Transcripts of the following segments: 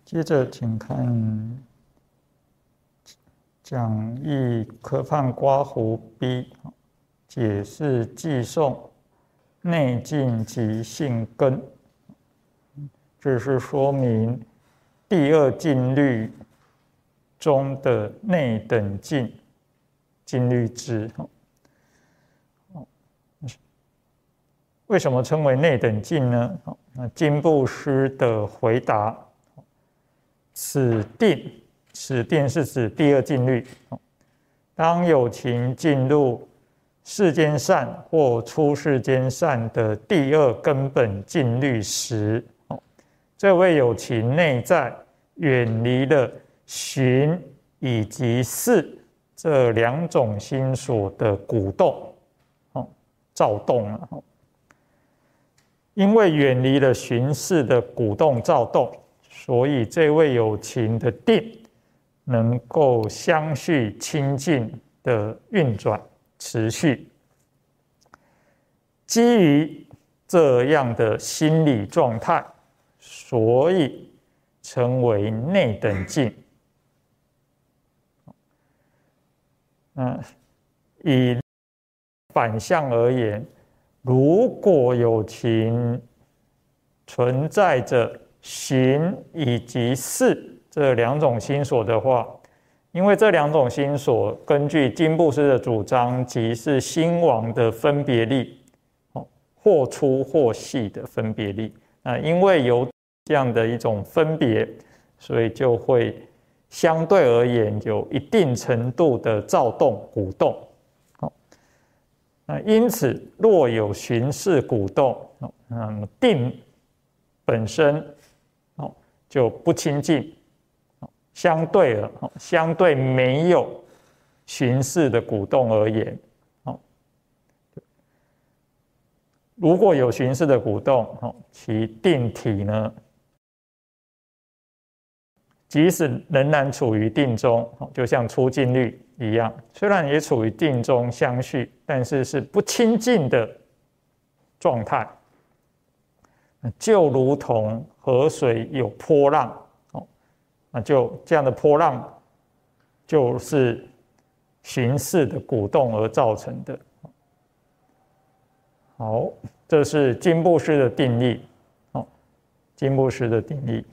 接着请看讲义科判刮胡 B 解释寄送内境及性根，这是说明第二境律中的内等境境律支。为什么称为内等境呢？那经部师的回答，此定是指第二境律。当有情进入世间善或出世间善的第二根本境律时，这位有情内在远离了寻以及识这两种心所的鼓动、躁动了。因为远离了寻识的鼓动躁动，所以这位有情的定能够相续清净的运转持续。基于这样的心理状态，所以称为内等境。以反向而言，如果有情存在着寻以及识这两种心所的话，因为这两种心所根据经部师的主张，即是心王的分别力，或粗或细的分别力。因为有这样的一种分别，所以就会相对而言有一定程度的躁动鼓动。因此若有寻识鼓动，定本身就不清净，相对没有寻识的鼓动而言，如果有寻识的鼓动，其定体呢，即使仍然处于定中，就像出境律一样，虽然也处于定中相续，但是是不清净的状态，就如同河水有波浪，就这样的波浪就是寻识的鼓动而造成的。好，这是经部师的定义，经部师的定义。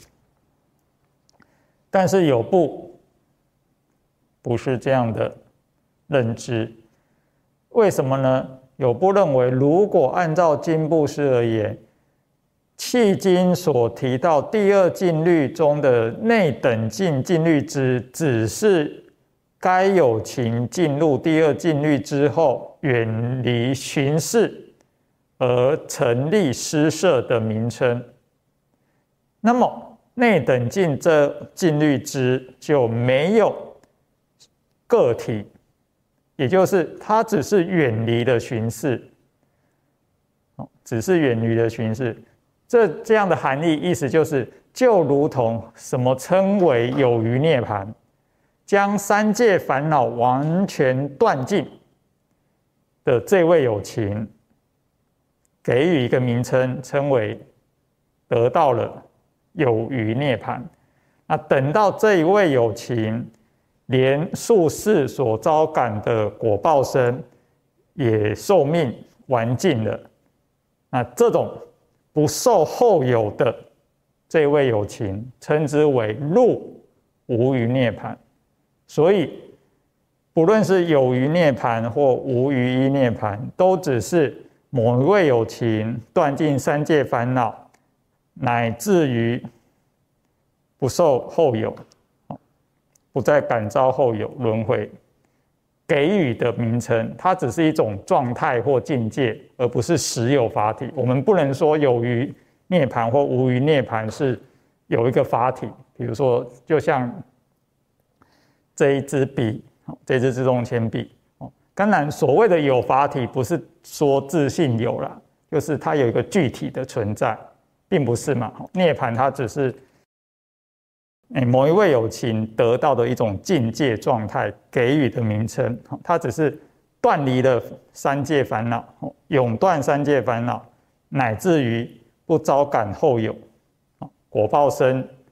但是有部不是这样的认知，为什么呢？有部认为，如果按照经部师而言，契经所提到第二境律中的内等境境律支，只是该有情进入第二境律之后，远离寻识而成立施设的名称。那么内等境这境律支就没有个体，也就是它只是远离了寻识，只是远离了寻识。这样的含义，意思就是，就如同什么称为有余涅槃，将三界烦恼完全断尽的这位有情，给予一个名称，称为得到了有余涅槃。那等到这一位有情连宿世所遭感的果报身也寿命完尽了，那这种不受后有的这位有情，称之为入无余涅槃。所以不论是有余涅槃或无余依涅槃，都只是某一位有情断尽三界烦恼，乃至于不受后有，不再感召后有轮回，给予的名称，它只是一种状态或境界，而不是实有法体。我们不能说有余涅槃或无余涅槃是有一个法体，比如说就像这一支笔，这支自动铅笔，当然所谓的有法体不是说自性有啦，就是它有一个具体的存在，并不是嘛。涅槃它只是某一位有情得到的一种境界状态给予的名称，它只是断离了三界烦恼，永断三界烦恼，乃至于不招感后有果报身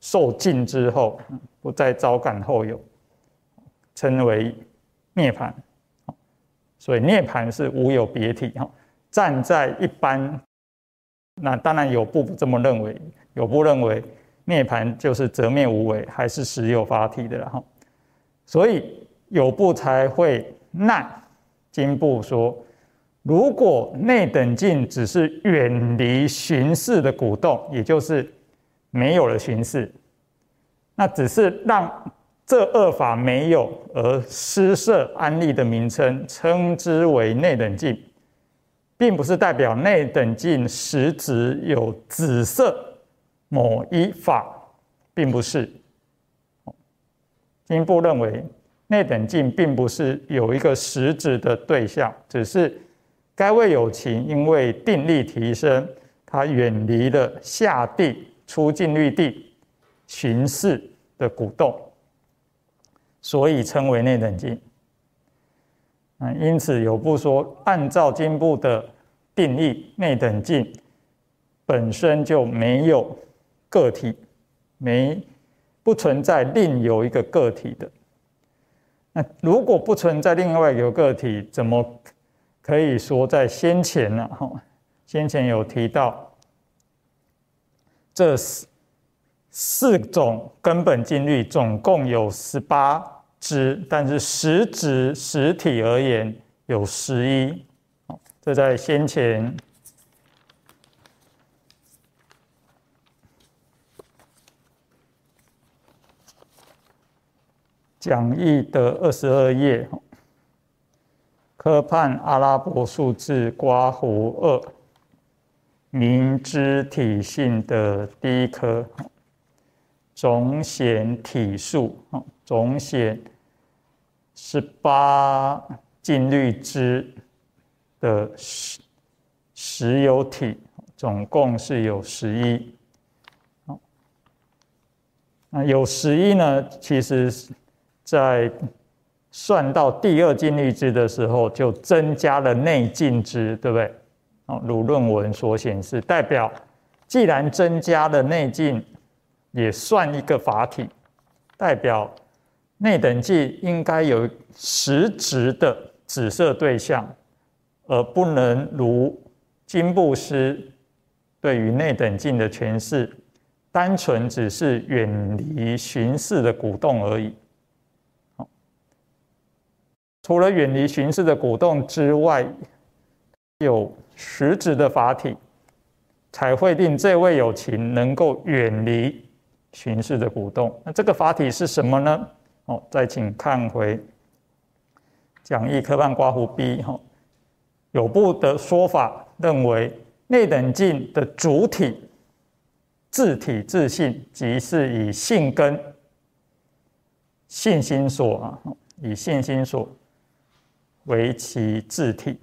受尽之后，不再招感后有，称为涅槃。所以涅槃是无有别体。站在一般，那当然有部不这么认为，有部认为涅槃就是则灭无为，还是实有法体的了。所以有部才会难经部说，如果内等境只是远离寻事的鼓动，也就是没有了寻事，那只是让这二法没有而施设安立的名称，称之为内等境，并不是代表内等境实质有指涉某一法，并不是。经部认为内等境并不是有一个实质的对象，只是该位有情因为定力提升，它远离了下地出禁律地寻事的鼓动，所以称为内等境。因此有部说，按照经部的定义，内等境本身就没有个体，不存在另有一个个体的。那如果不存在另外一个个体，怎么可以说在先前呢？先前有提到这四种根本禁律总共有18支，但是实体而言有11。这在先前讲义的22页，科判阿拉伯数字刮胡2明知体性的第一科，总显体数，总显18禁律支的实有体，总共是有11。那有11呢，其实在算到第二禁律支的时候，就增加了内禁支，对不对？如论文所显示，代表既然增加了内禁，也算一个法体，代表内等境应该有实质的指涉对象，而不能如经部师对于内等境的诠释，单纯只是远离寻事的鼓动而已。除了远离寻事的鼓动之外，有实质的法体，才会令这位有情能够远离寻事的鼓动。那这个法体是什么呢？再请看回讲义科判刮胡 B。有部的说法认为，内等境的主体、自体、自性，即是以性根、信心所以信心所为其自体。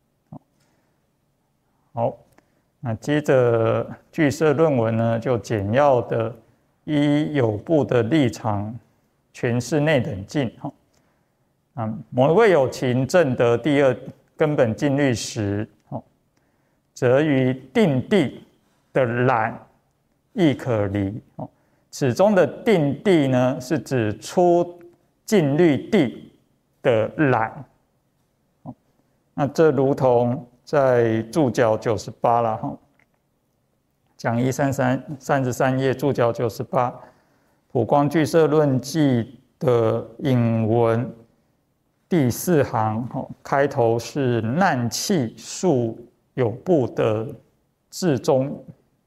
好，那接着据社论文呢，就简要的依有部的立场诠释内等境。某一位有情证得第二根本禁律时，则于定地的染亦可离。此中的定地呢，是指出禁律地的染。那这如同在注脚98了，讲义33页注脚98，普光俱舍论记的引文第4行，开头是难弃述有部的至中。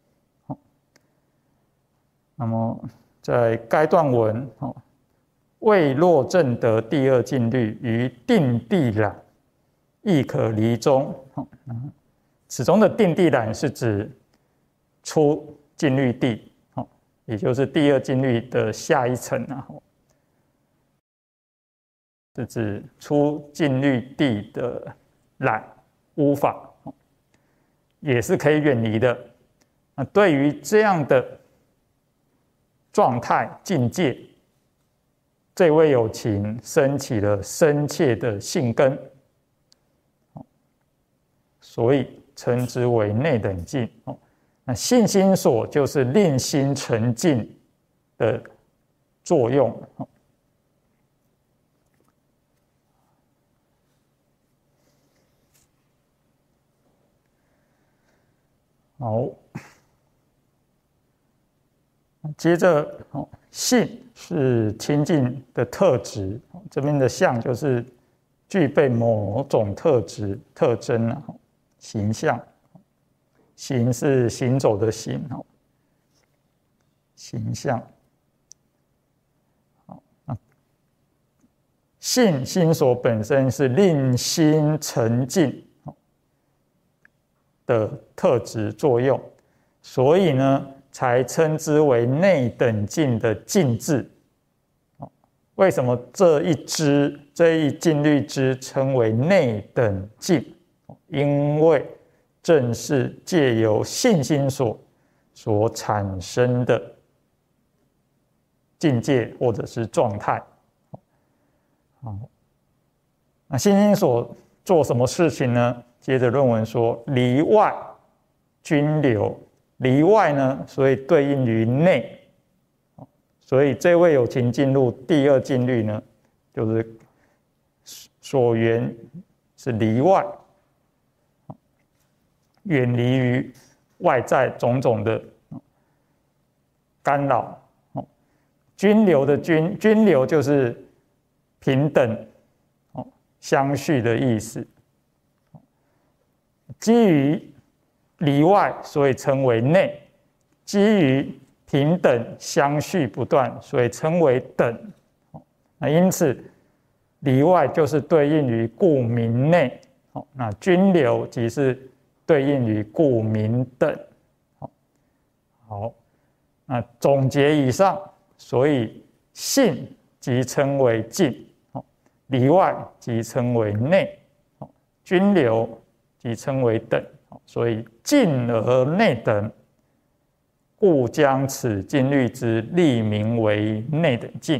那么在该段文，未若证得第二禁律，于定地染亦可离中。此中的定地染是指出禁律地，也就是第二禁律的下一层，是指出禁律地的染污法，也是可以远离的。对于这样的状态境界，这位有情升起了深切的性根，所以称之为内等境。那信心所就是令心沉静的作用。好，接着性是清净的特质，这边的相就是具备某种特质特征啊，形象。行是行走的行，形象。性心所本身是令心沉静的特质作用，所以呢，才称之为内等境的境智。为什么这一境律支称为内等境？因为正是借由性心所产生的境界或者是状态。那性心所做什么事情呢？接着论文说，离外均流，离外呢，所以对应于内，所以这位有情进入第二境律呢，就是所缘是离外，远离于外在种种的干扰。均流的均流就是平等相续的意思。基于离外，所以称为内；基于平等相续不断，所以称为等。那因此，离外就是对应于故名内，那均流即是对应于故名等。好，那总结以上，所以性即称为静，离外即称为内，均流即称为等，所以静而内等，故将此境律之立名为内等境。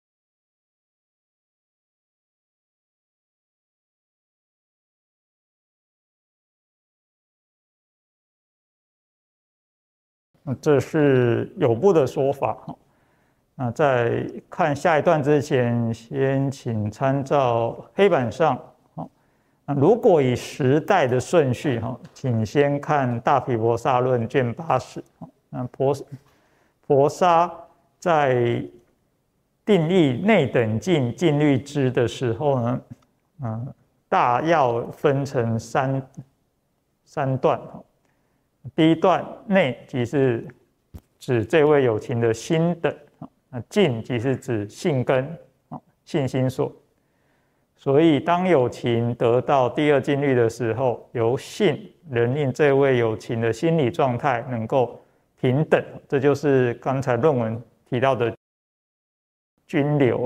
这是有部的说法。那在看下一段之前，先请参照黑板上。如果以时代的顺序，请先看《大毗婆沙论》卷80。那婆沙在定义内等境境律支的时候呢，大要分成三段。第一段内即是指这位有情的心等，境即是指性根，性心所。所以当有情得到第二境律的时候，由性能令这位有情的心理状态能够平等，这就是刚才论文提到的均流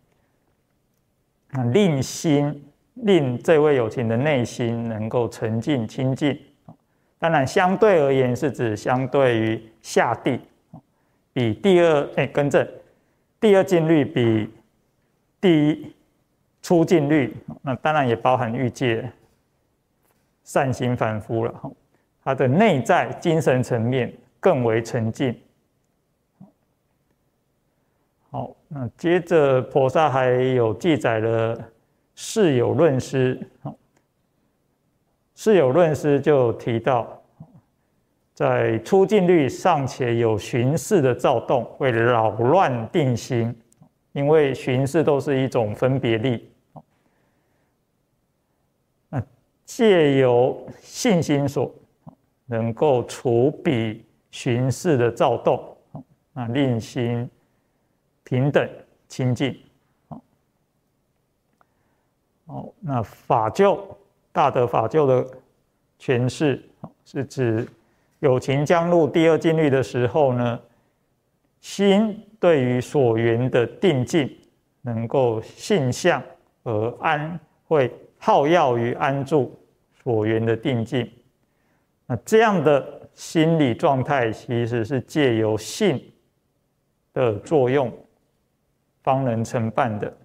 啊。令这位有情的内心能够沉静清净。当然，相对而言是指相对于下地，比第二境律比第一初境律，那当然也包含欲界、善行反复了。它的内在精神层面更为沉静。好，那接着婆沙还有记载了释有论师。释有论师就提到，在初境律尚且有寻视的躁动，会扰乱定心，因为寻视都是一种分别力。借由性心所，能够除彼寻视的躁动，令心平等清净。好，那法救大德法救的诠释是指有情将入第二境律的时候呢，心对于所缘的定境能够性相而安，会好要于安住所缘的定境。那这样的心理状态其实是借由性的作用方能承办的。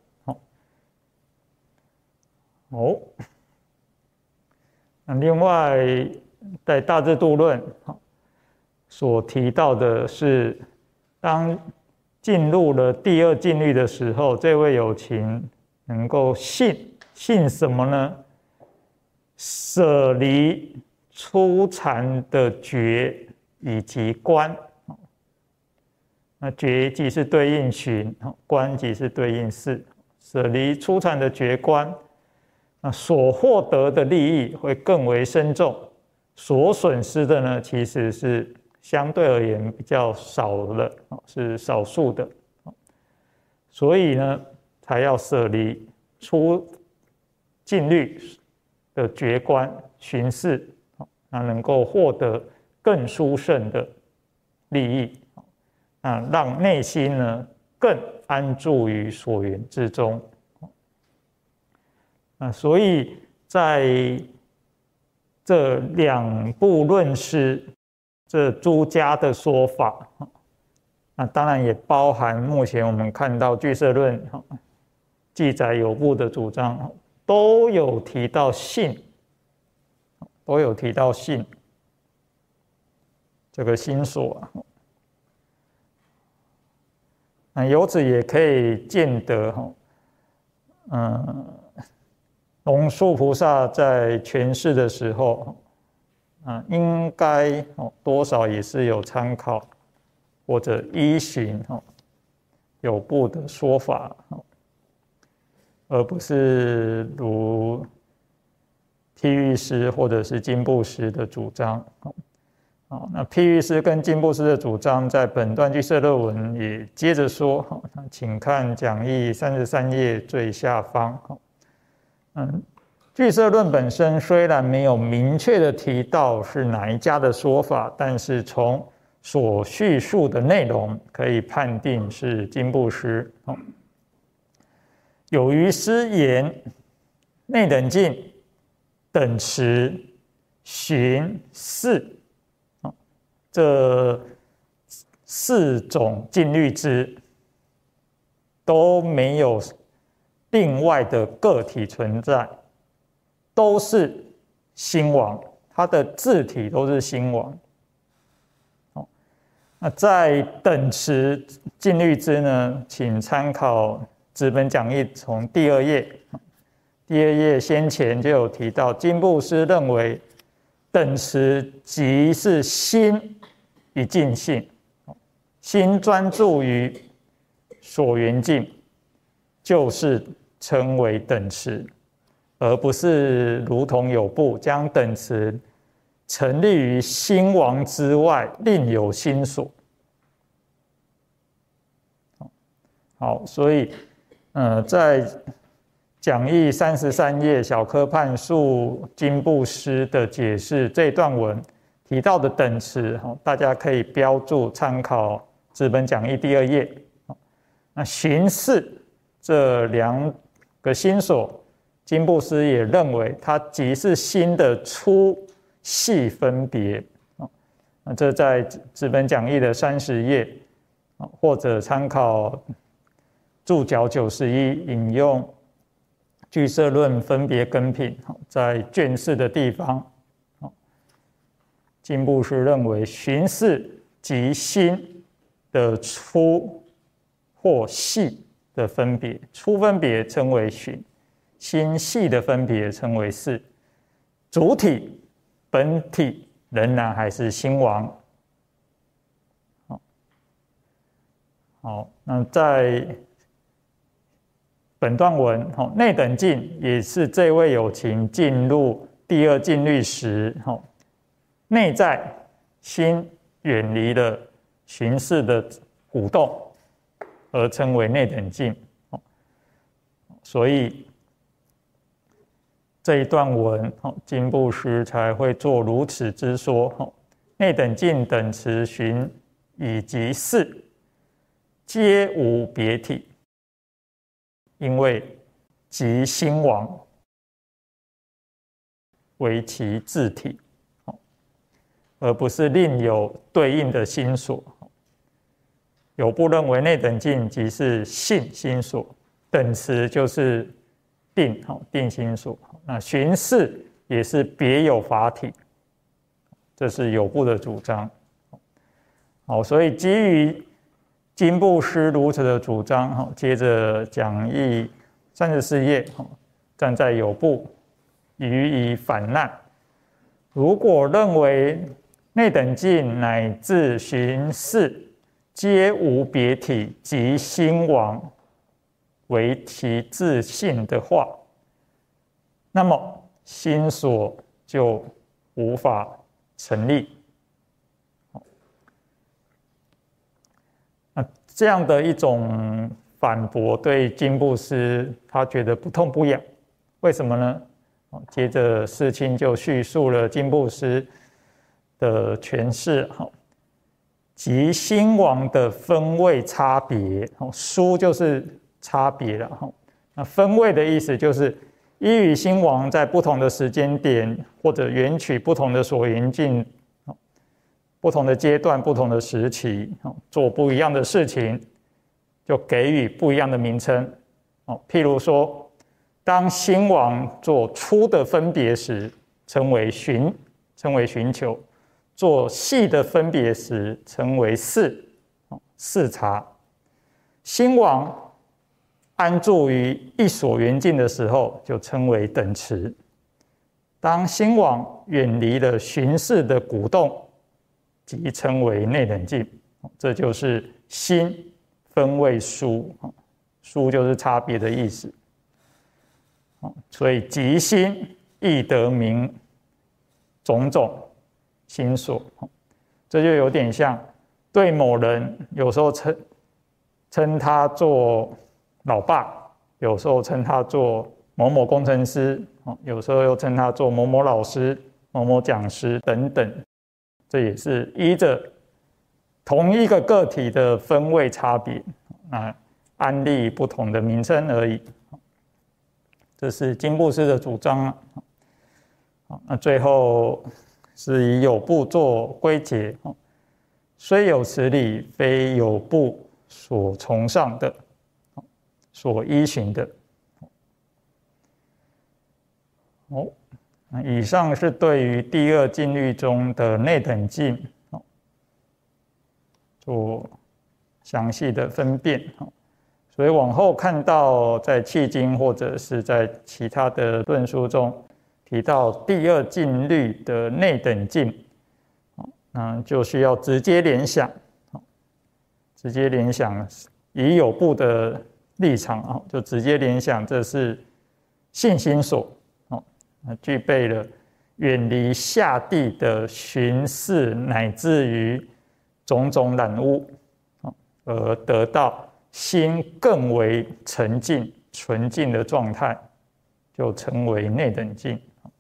那另外在《大智度论》所提到的是，当进入了第二禁律的时候，这位有情能够信什么呢？舍离初禅的觉以及观。那觉即是对应寻，观即是对应事。舍离初禅的觉观，那所获得的利益会更为深重，所损失的呢，其实是相对而言比较少的，是少数的。所以呢，才要舍离出禁律的觉观寻事，那能够获得更殊胜的利益，那让内心呢更安住于所缘之中。所以在这两部论师，这诸家的说法，那当然也包含目前我们看到俱舍论记载有部的主张，都有提到信，这个心所。那由此也可以见得，龙树菩萨在诠释的时候，应该多少也是有参考或者依循有部的说法，而不是如譬喻师或者是经部师的主张。那譬喻师跟经部师的主张，在本段俱舍论文也接着说，请看讲义33页最下方。俱舍论本身虽然没有明确的提到是哪一家的说法，但是从所叙述的内容可以判定是经部师。有于师言，内等禁、等持、寻、事，这四种禁律支都没有另外的个体存在，都是心王，它的自体都是心王。那在等持禁律支呢，请参考纸本讲义从第二页。第二页先前就有提到，经部师认为等持即是心一境性，心专注于所缘境，就是称为等持，而不是如同有部将等持成立于心王之外，另有心所。好，所以在讲义33页小科判述经部师的解释这段文提到的等持，大家可以标注参考纸本讲义第2页。那寻事这两个心所，经部师也认为它即是心的粗细分别。这在纸本讲义的30页，或者参考注脚91引用俱舍论分别根品，在卷4的地方，经部师认为寻事即心的粗或细的分别，粗分别称为寻，心细的分别称为事，主体本体仍然还是心王。好，那在本段文内等禁也是这位有情进入第二禁律时，内在心远离了寻事的鼓动，而称为内等禁。所以这一段文经部师才会做如此之说，内等禁、等持、寻以及事皆无别体，因为即心王为其自体，而不是另有对应的心所。有部认为内等禁即是性心所，等持就是定心所，那寻事也是别有法体，这是有部的主张。好，所以基于经部师如此的主张，接着讲义34页，站在有部予以反难。如果认为内等境乃至寻事皆无别体及心王为其自性的话，那么心所就无法成立。这样的一种反驳对经部师他觉得不痛不痒，为什么呢？接着世亲就叙述了经部师的诠释，即心王的分位差别，殊就是差别了。那分位的意思就是依于心王在不同的时间点或者缘取不同的所缘境，不同的阶段、不同的时期，做不一样的事情，就给予不一样的名称。譬如说，当心王做粗的分别时，称为寻求；做细的分别时，称为视察。心王安住于一所缘境的时候，就称为等持。当心王远离了寻视的鼓动，即称为内等境。这就是心分位殊，殊就是差别的意思。所以即心亦得名种种心所，这就有点像对某人有时候称他做老爸，有时候称他做某某工程师，有时候又称他做某某老师、某某讲师等等，这也是依着同一个个体的分位差别，安立不同的名称而已。这是经部师的主张。那最后是以有部做归结，虽有此理，非有部所崇尚的，所依循的。以上是对于第二境律中的内等境做详细的分辨。所以往后看到在契经或者是在其他的论述中提到第二境律的内等境，就需要直接联想，以有部的立场就直接联想这是性心所，具备了远离下地的寻视乃至于种种染污，而得到心更为沉静纯净的状态，就称为内等境。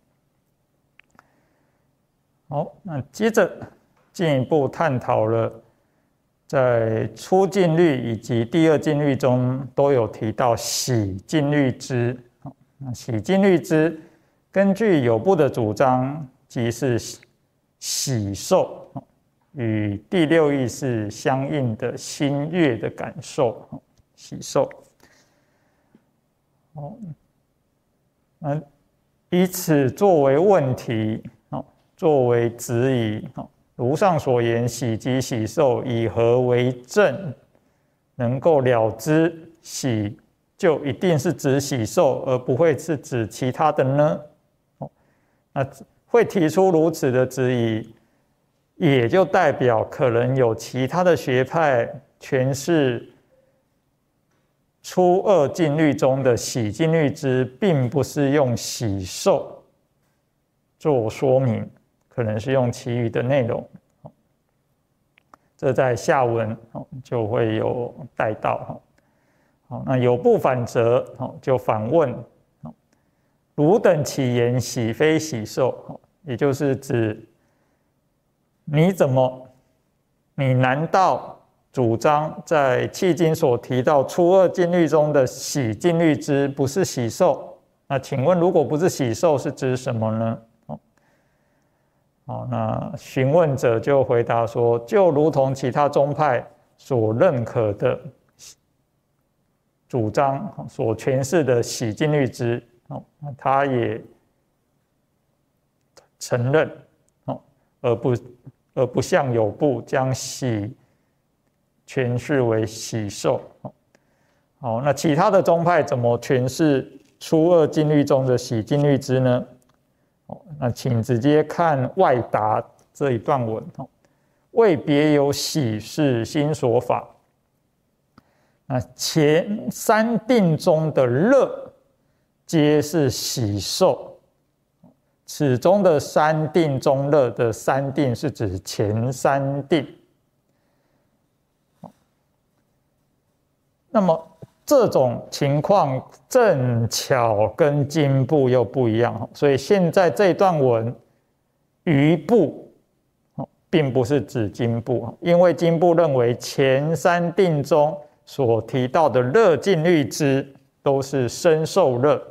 好，那接着进一步探讨了在初境律以及第二境律中都有提到喜境律支。那喜境律支根据有部的主张，即是喜受，与第六意识相应的心悦的感受，喜受。以此作为问题，作为质疑。如上所言，喜及喜受，以何为证能够了知喜就一定是指喜受，而不会是指其他的呢？那会提出如此的质疑，也就代表可能有其他的学派诠释初二境律中的喜境律支，并不是用喜受做说明，可能是用其余的内容。这在下文就会有带到。那有部反责就反问：汝等岂言喜非喜受？也就是指你难道主张在契经所提到初二境律中的喜境律支不是喜受？那请问如果不是喜受是指什么呢？那询问者就回答说，就如同其他宗派所认可的主张所诠释的喜境律支，他也承认，而不像有部将喜诠释为喜受。好，那其他的宗派怎么诠释初二禁律中的喜禁律之呢？那请直接看外答这一段文。未别有喜是心所法。那前三定中的乐，皆是喜受。此中的三定中乐的三定是指前三定。那么这种情况正巧跟经部又不一样，所以现在这一段文余部并不是指经部，因为经部认为前三定中所提到的乐禁律之都是身受乐，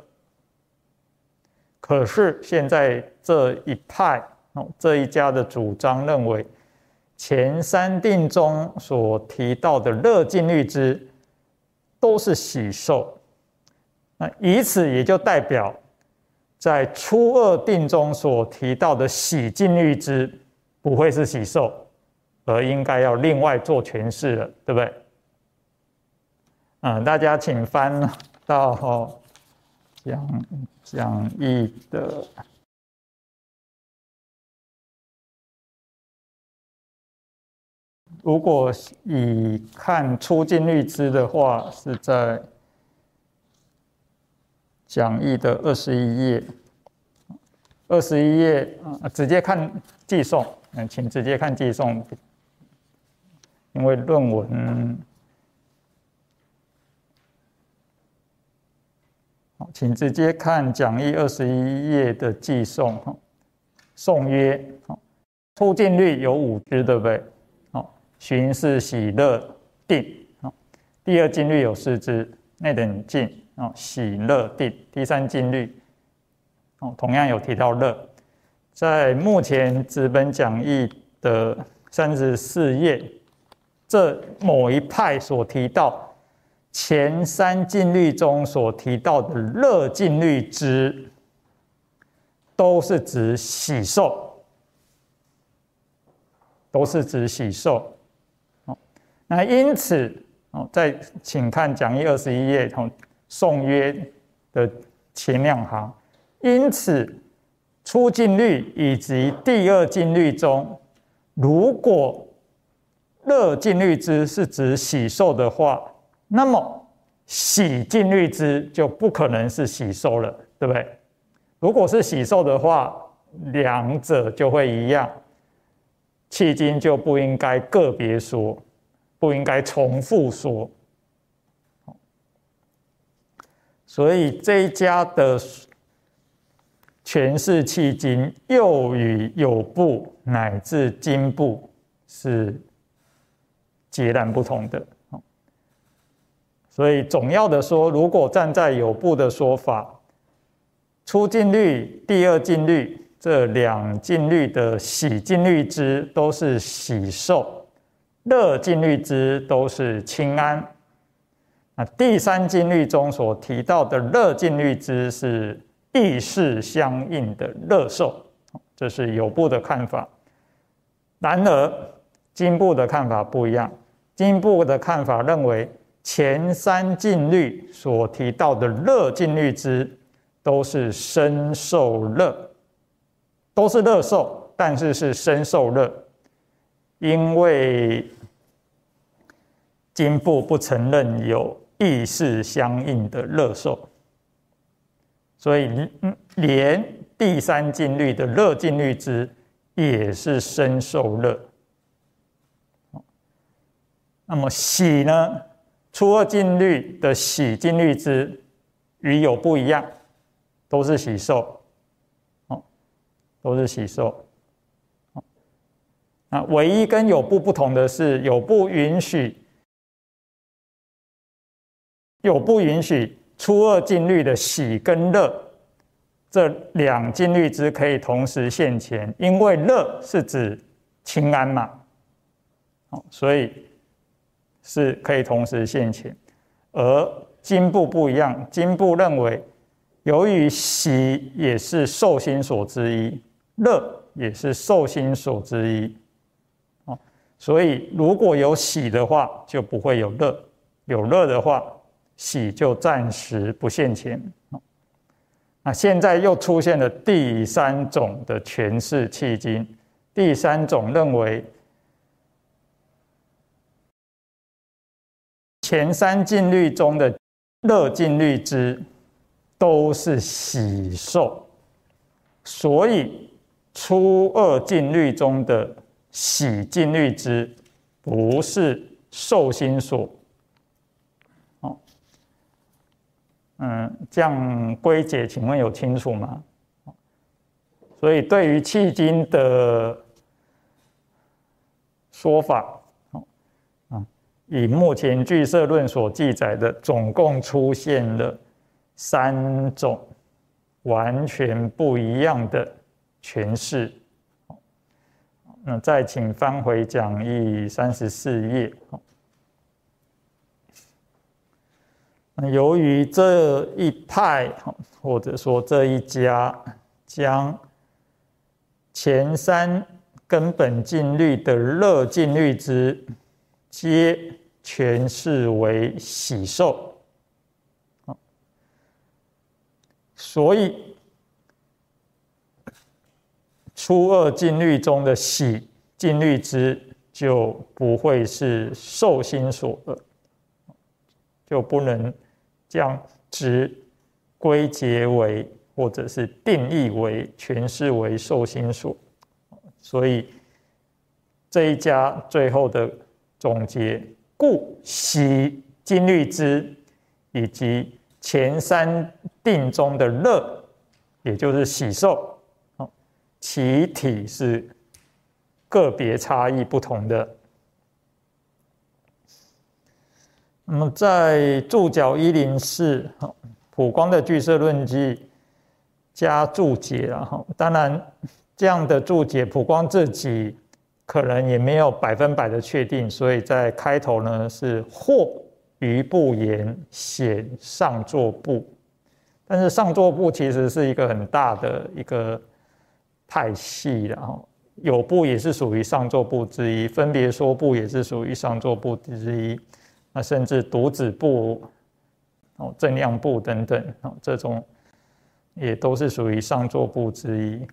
可是现在这一派这一家的主张认为前三定中所提到的乐禁律之都是喜受，那以此也就代表在初二定中所提到的喜禁律之不会是喜受，而应该要另外做诠释了，对不对？大家请翻到讲义的如果以看初禁律之的话，是在讲义的21页，21页直接看寄送，请直接看寄送，因为论文，请直接看讲义21页的寄送。颂曰：初禁律有5支，对不对？寻是喜乐定。第二禁律有4支，内等禁、喜乐定。第三禁律同样有提到乐。在目前纸本讲义的34页，这某一派所提到前三禁律中所提到的乐禁律之，都是指喜受，都是指喜受。那因此，再请看讲义21页颂曰的前2行。因此，初禁律以及第二禁律中，如果乐禁律之是指喜受的话，那么喜禁律之就不可能是喜受了，对不对？如果是喜受的话，两者就会一样，契经就不应该个别说，不应该重复说。所以这一家的诠释契经又与有部乃至经部是截然不同的。所以总要的说，如果站在有部的说法，初禁律、第二禁律这2禁律的喜禁律之都是喜受，乐禁律之都是轻安。那第三禁律中所提到的乐禁律之是意识相应的乐受，这是有部的看法。然而经部的看法不一样，经部的看法认为前三禁律所提到的乐禁律之都是身受乐，都是乐受，但是是身受乐，因为经部不承认有意识相应的乐受，所以连第三禁律的乐禁律之也是身受乐。那么喜呢？初二禁律的喜禁律之与有不一样，都是喜受，都是喜受。那唯一跟有部不同的是，有部允许初二禁律的喜跟乐这2禁律之可以同时现前，因为乐是指轻安嘛，所以是可以同时现前。而经部不一样，经部认为由于喜也是受心所之一，乐也是受心所之一， 所以如果有喜的话，就不会有乐；有乐的话，喜就暂时不现前。那现在又出现了第三种的诠释契经，第三种认为前三禁律中的乐禁律支都是喜受，所以初二禁律中的喜禁律支不是受心所。这样归解，请问有清楚吗？所以对于契经的说法，以目前俱舍论所记载的，总共出现了3种完全不一样的诠释。那再请翻回讲义34页。由于这一派或者说这一家将前3根本禁律的乐禁律支皆诠释为喜受，所以初二禁律中的喜禁律支就不会是受心所了，就不能将之归结为或者是定义为诠释为受心所。所以这一家最后的总结，故喜禁律支以及前3定中的乐，也就是喜受，其体是个别差异不同的。那么在注脚104普光的俱舍论记加注解了，当然这样的注解普光自己可能也没有100%的确定，所以在开头呢是或余部言显上座部，但是上座部其实是一个很大的一个派系了，有部也是属于上座部之一，分别说部也是属于上座部之一，那甚至独子部、正量部等等，这种也都是属于上座部之一。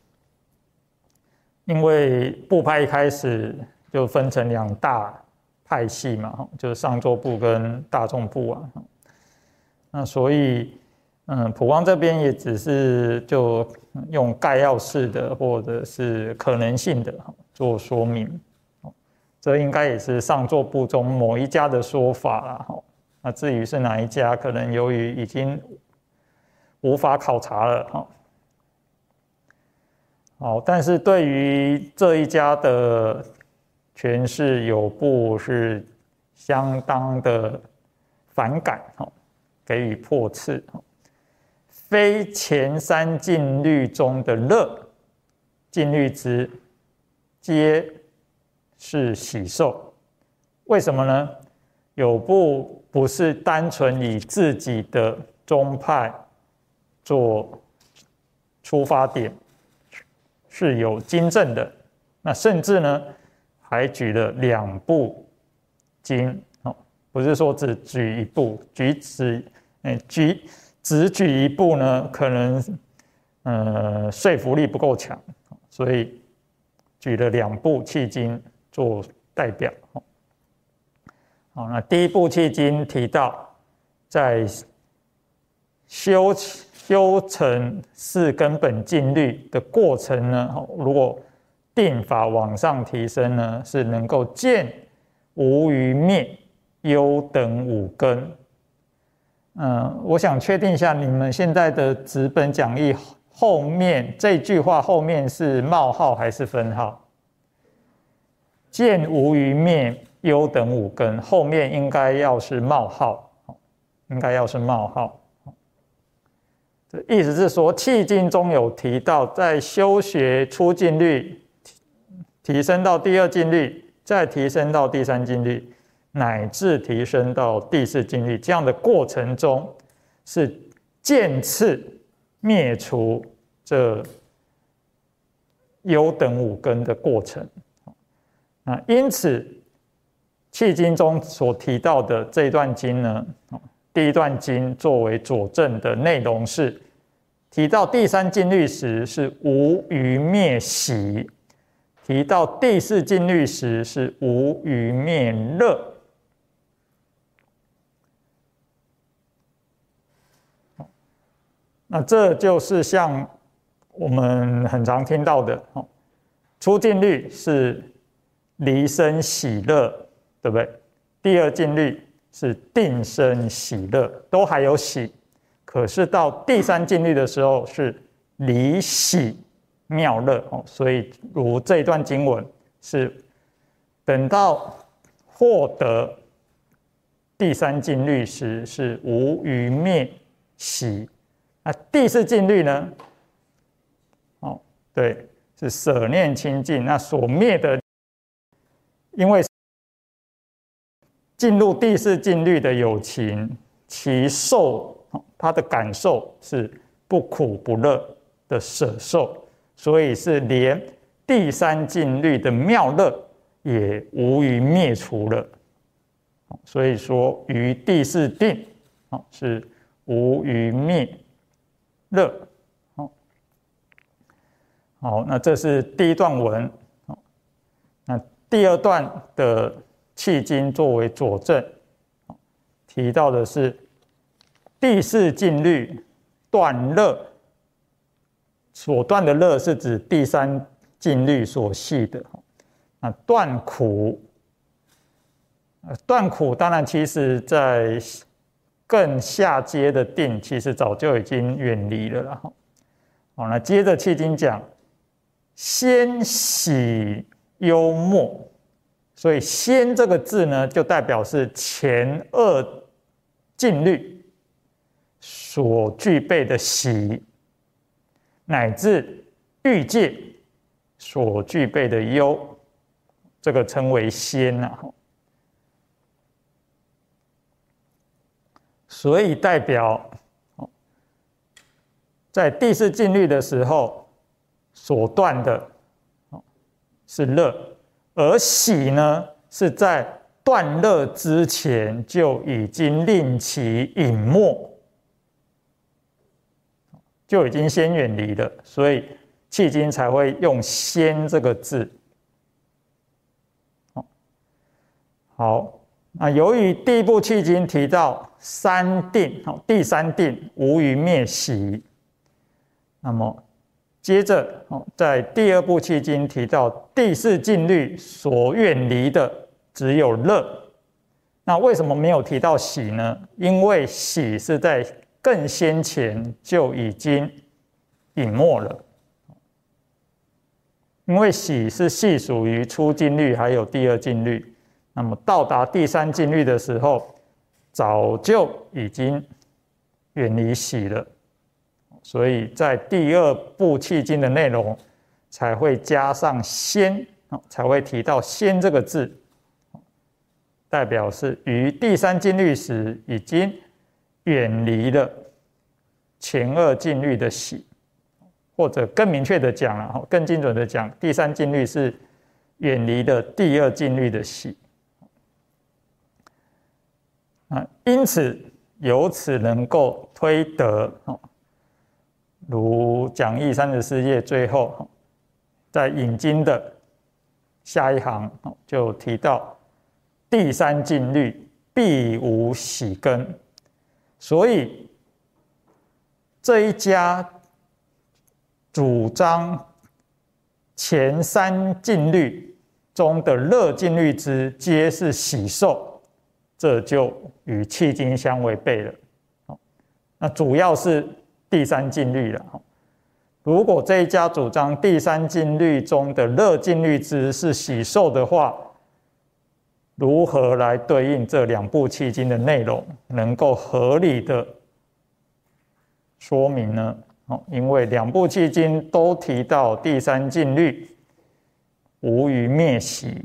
因为部派一开始就分成2大派系嘛，就是上座部跟大众部啊。那所以，普光这边也只是就用概要式的或者是可能性的做说明。这应该也是上座部中某一家的说法啦。那至于是哪一家，可能由于已经无法考察了。好，但是对于这一家的诠释，有部是相当的反感，给予破斥。非前3禁律中的乐禁律支皆是喜受，为什么呢？有部不是单纯以自己的宗派做出发点，是有经证的。那甚至呢，还举了2部经，不是说只举一部，只举一部呢，可能说服力不够强，所以举了2部契经做代表。好，那第一部契经提到，在修成4根本禁律的过程呢，如果定法往上提升呢，是能够见无余灭优等5根。我想确定一下，你们现在的纸本讲义后面这句话后面是冒号还是分号？见无余灭优等5根，后面应该要是冒号，应该要是冒号。这意思是说，契经中有提到，在修学初禁律，提升到第2禁律，再提升到第3禁律，乃至提升到第4禁律，这样的过程中，是渐次灭除这优等5根的过程。 因此契经中所提到的这一段经呢，第一段经作为佐证的内容是提到第三禁律时是无余灭喜，提到第四禁律时是无余灭乐。那这就是像我们很常听到的，初禁律是离生喜乐，对不对？第二禁律是定生喜乐，都还有喜，可是到第三禁律的时候是离喜妙乐，所以如这一段经文是等到获得第三禁律时是无余灭喜。那第四禁律呢？对，是舍念清净。那所灭的，因为进入第四禁律的有情，其受他的感受是不苦不乐的舍受，所以是连第三禁律的妙乐也无余灭除了。所以说于第四定是无余灭乐。好，那这是第一段文。那第二段的契经作为佐证，提到的是第四禁律断乐，所断的乐是指第三禁律所系的。那断苦，断苦当然其实在更下阶的定，其实早就已经远离了啦。好，那接着契经讲先喜幽默，所以先这个字呢，就代表是前二禁律所具备的喜，乃至欲界所具备的忧，这个称为先啊。所以代表在第四禁律的时候所断的是乐，而喜呢是在断乐之前就已经令其隐没，就已经先远离了，所以契经才会用先这个字。好，那由于第一部契经提到三定，第三定无余灭喜，那么接着在第二部契经提到第四禁律所远离的只有乐，那为什么没有提到喜呢？因为喜是在更先前就已经隐没了，因为喜是系属于初禁律还有第二禁律，那么到达第三禁律的时候早就已经远离喜了，所以在第二部契经的内容才会加上先，才会提到先这个字，代表是于第三禁律时已经远离了前二禁律的喜，或者更明确的讲了，更精准的讲，第三禁律是远离了第二禁律的喜。因此由此能够推得，如讲义34页最后在引经的下一行就提到第三禁律必无喜根，所以这一家主张前三禁律中的乐禁律之皆是喜受，这就与契经相违背了。那主要是第三禁律了。如果这一家主张第三禁律中的乐禁律之是喜受的话，如何来对应这两部契经的内容，能够合理的说明呢？因为两部契经都提到第三禁律无余灭喜，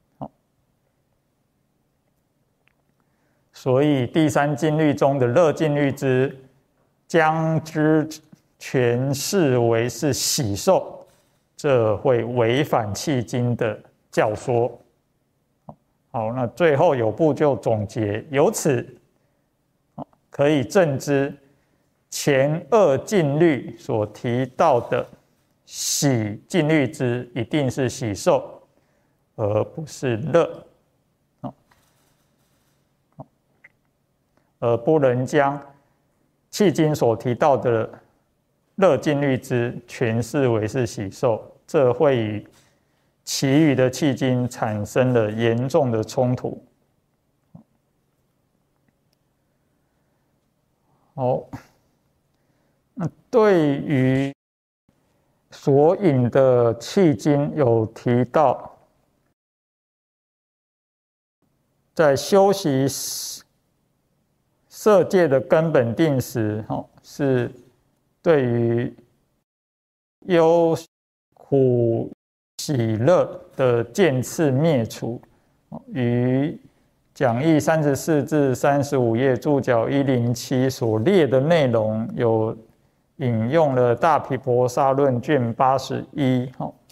所以第三禁律中的乐禁律之将之诠释为是喜受，这会违反契经的教说。 好，那最后有部就总结，由此可以证知前二禁律所提到的喜禁律之一定是喜受，而不是乐，而不能将契经所提到的乐禁律之全视为是喜受，这会与其余的契经产生了严重的冲突。好，那对于所引的契经有提到，在修习色界的根本定时，是对于忧苦喜乐的渐次灭除，于讲义34至35页注脚107所列的内容，有引用了大毗婆沙论卷81，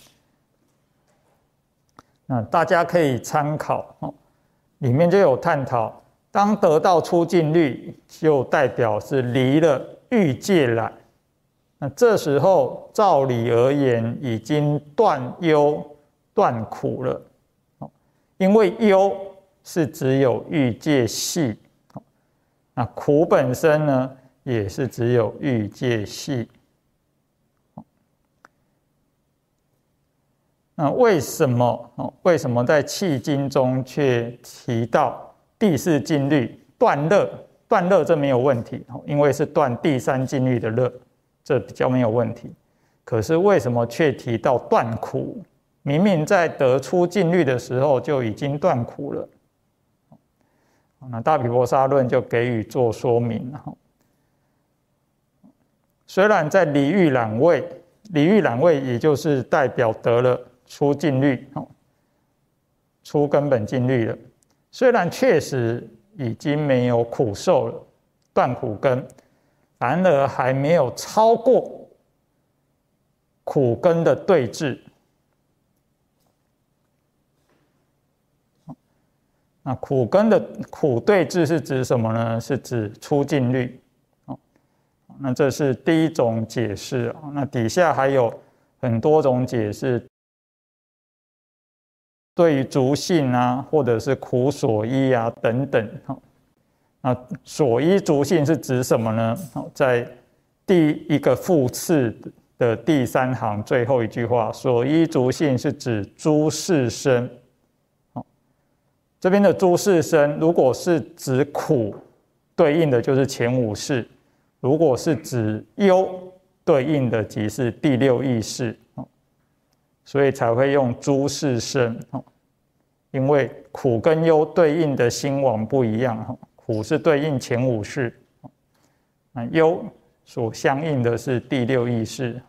那大家可以参考，里面就有探讨，当得到出净律，就代表是离了欲界染，那这时候照理而言，已经断忧断苦了，因为忧是只有欲界系，那苦本身呢，也是只有欲界系。那为什么在契经中却提到第四禁律断乐？断乐这没有问题，因为是断第三禁律的乐，这比较没有问题。可是为什么却提到断苦？明明在得出禁律的时候就已经断苦了。那大毗婆沙论就给予做说明。虽然在离欲染位，离欲染位也就是代表得了出禁律，出根本禁律了。虽然确实已经没有苦受了，断苦根，然而还没有超过苦根的对治。那苦根的苦对治是指什么呢？是指出禁律。那这是第一种解释。那底下还有很多种解释，对于足性啊，或者是苦所依啊等等。那所依足性是指什么呢？在第一个复次的第3行最后一句话，所依足性是指诸事身。这边的诸事身，如果是指苦，对应的就是前5识；如果是指忧，对应的即是第6意识。所以才会用诸事身，因为苦跟忧对应的心王不一样，苦是对应前5识，忧所相应的是第6意识。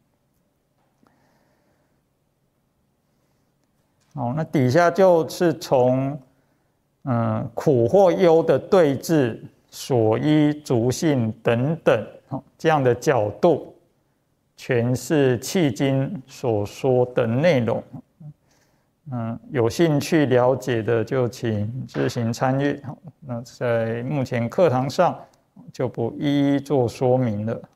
好，那底下就是从苦或忧的对治、所依足性等等这样的角度诠释契经所说的内容。有兴趣了解的就请自行参阅。那在目前课堂上就不一一做说明了。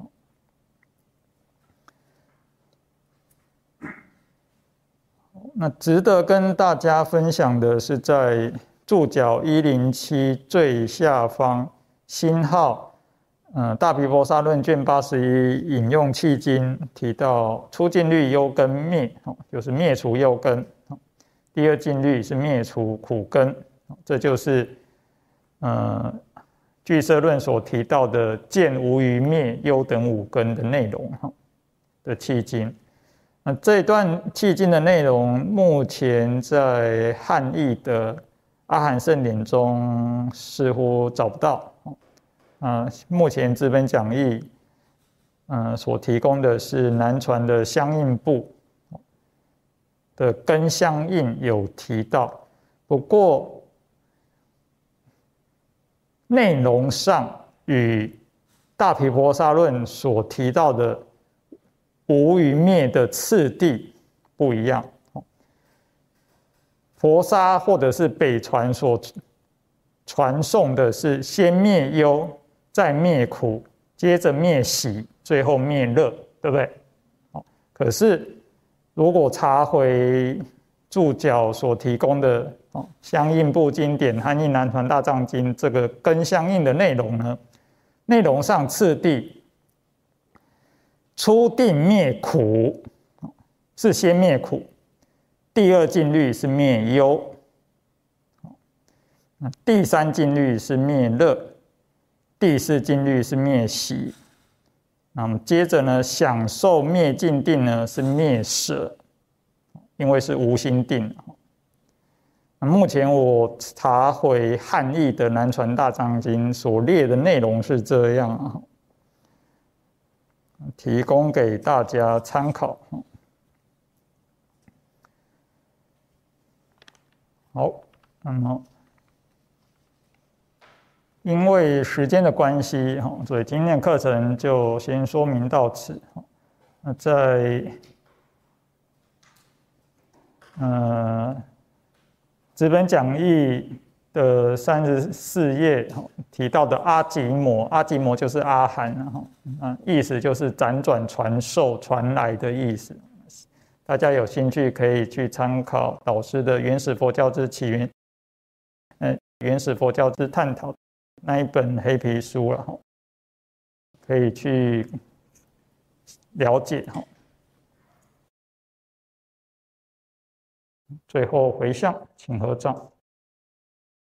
那值得跟大家分享的是，在注脚107最下方星号，大毗婆沙论卷81引用契经提到出禁律忧根灭，就是灭除忧根；第二禁律是灭除苦根，这就是俱舍论所提到的见无余灭忧等5根的内容的契经。这一段契经的内容，目前在汉译的阿含圣典中似乎找不到。目前资本讲义所提供的是南传的相应部的根相应有提到，不过内容上与大毗婆沙论所提到的无余灭的次第不一样。 佛沙或者是北传所传颂的是先灭忧，再灭苦，接着灭喜，最后灭乐，对不对？可是如果查回注脚所提供的相应部经典《汉译南传大藏经》这个跟相应的内容呢，内容上次第初定灭苦是先灭苦，第二禁律是灭忧，第三禁律是灭乐，第四禁律是灭喜。那么接着呢，享受灭尽定呢是灭舍，因为是无心定。目前我查回汉译的南传大藏经所列的内容是这样，提供给大家参考。好，那么因为时间的关系，所以今天的课程就先说明到此。那在纸本讲义的34页提到的阿吉摩，阿吉摩就是阿含，意思就是辗转传授传来的意思。大家有兴趣可以去参考导师的《原始佛教之起源》原始佛教之探讨那一本黑皮书了，可以去了解。最后回向，请合掌。